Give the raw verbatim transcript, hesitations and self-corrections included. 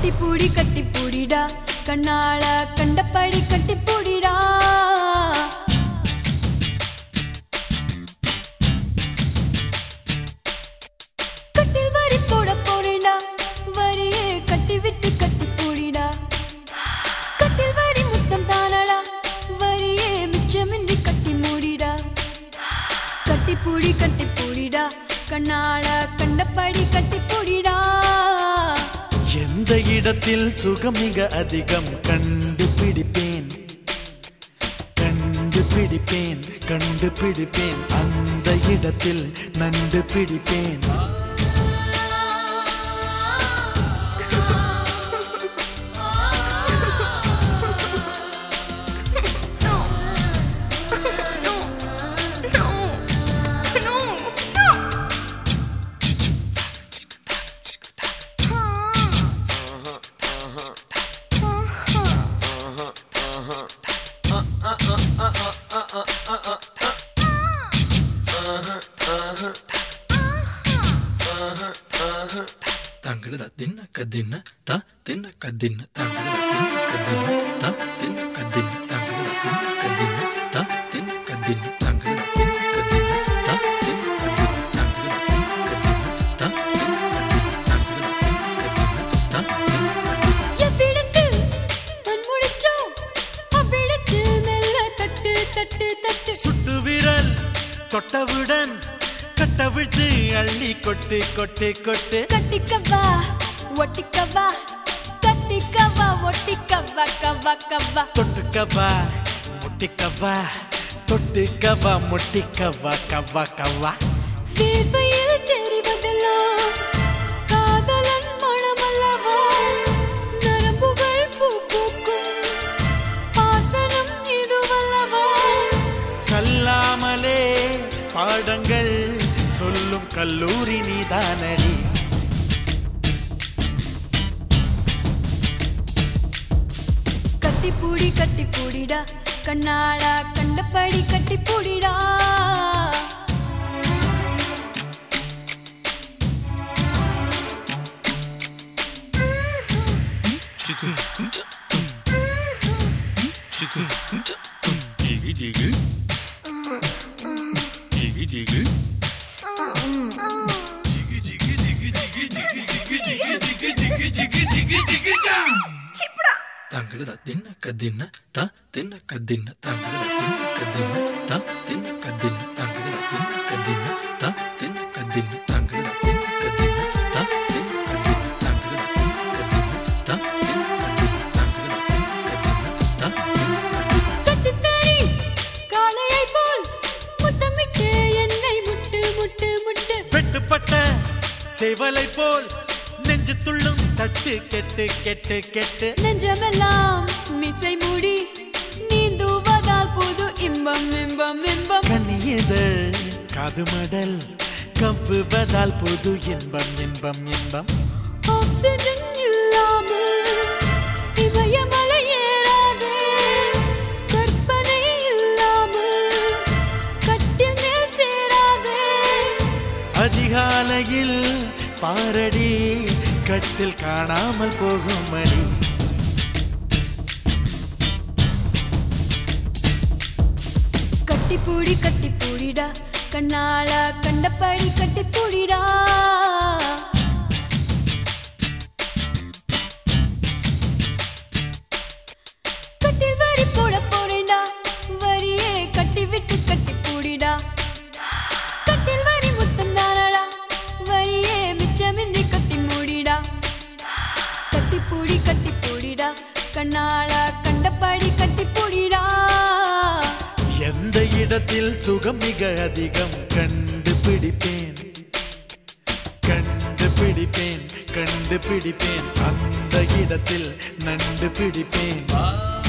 கட்டிப்பூடி கட்டிப்பூடிடா கண்ணாள கண்டபடி கட்டிப்பூடிடா கட்டில் வரி போட போறேன்டா வரியே கட்டி விட்டு கட்டிப்பூடிடா கட்டில் வரி முத்தம் தானடா வரியே மிச்சமின்றி கட்டி மூடிடா கட்டிப்பூடி கட்டிப்பூடிடா கண்ணாள கண்டபடி கட்டிப்பூடிடா எந்த இடத்தில் சுகம் மிக அதிகம் கண்டுபிடிப்பேன் கண்டுபிடிப்பேன் கண்டுபிடிப்பேன் அந்த இடத்தில் நண்டு பிடிப்பேன் தங்கட தின்ன கதின்ன த தின்ன கதின்ன தங்கட தின்ன கதின்ன த தின்ன கதின்ன தங்கட தின்ன கதின்ன த தின்ன கதின்ன தங்கட தின்ன கதின்ன த தின்ன கதின்ன தங்கட தின்ன கதின்ன த தின்ன கதின்ன தங்கட தின்ன கதின்ன த எவ்விடத்தில் மண்முடிச்சோ அவ்விடத்தில் மெல்ல தட்டு தட்டு தட்டு சுட்டு விரல் தொட்டவுடன் கட்டவிழ்த்து அள்ளி கொட்டு கொட்டு கொட்டு கட்டிக்கவா ஒட்டிக்கவா கட்டிக்கவா ஒட்டிக்கவா கவா கவா தொட்டுக்கவா முட்டிக்கவா தொட்டுக்கவா முட்டிக்கவா கவா கவா வேர்வையில் தெரிவதெல்லாம் காதலன் மனமல்லவா நரம்புகள் பூ பூக்கும் பாசனம் இதுவல்லவா கல்லாமலே பாடங்கள் சொல்லும் கல்லூரி நீதானடி கட்டிப்பூடி கட்டிப்பூடிடா கண்ணாள கண்டபடி கட்டிப்பூடிடா ஜிகு ஜிகு ஜிகு ஜிகு தங்கட தின்ன கதின்ன த தின்ன கதின்ன தங்கட தின்ன கதின்ன த தின்ன கதின்ன தங்கட தின்ன கதின்ன த தின்ன கதின்ன தங்கட தின்ன கதின்ன த தின்ன கதின்ன தங்கட தின்ன கதின்ன த தின்ன கதின்ன தங்கட தின்ன கதின்ன த கட்டித்தறி காளையை போல் முத்தமிட்டு என்னை முட்டு முட்டு முட்டு வெட்டுப்பட்ட சேவலை போல் நெஞ்சு துள்ளும் தட்டு கெட்டு கெட்டு கெட்டு நெஞ்சமெல்லாம் மிசை மூடி நீந்துவதால் புது இன்பம் இன்பம் இன்பம் கண்ணியதழ் காது மடல் கவ்வுவதால் புது இன்பம் இன்பம் இன்பம் ஆக்சிஜன் இல்லாமல் இமயமலை ஏறாதே கற்பனை இல்லாமல் கட்டில் மேல் சேராதே அதிகாலையில் பாரடி கட்டில் காணாமல் போகும் மணி கட்டிப்பூடி கட்டிப்பூடிடா கண்ணாள கண்டபடி கட்டிப்பூடிடா கட்டில் வரி போட போறேன்டா வரியே கட்டி விட்டு கட்டிப்பூடிடா கட்டில் வரி முத்தம் தானடா வரியே மிச்சமின்றி கட்டி மூடிடா கட்டிப்பூடி கட்டிப்பூடிடா கண்ணாள கண்டபடி கட்டிப்பூடிடா எந்த இடத்தில் சுகம் மிக அதிகம் கண்டுபிடிப்பேன் கண்டுபிடிப்பேன் கண்டுபிடிப்பேன் அந்த இடத்தில் நண்டு பிடிப்பேன்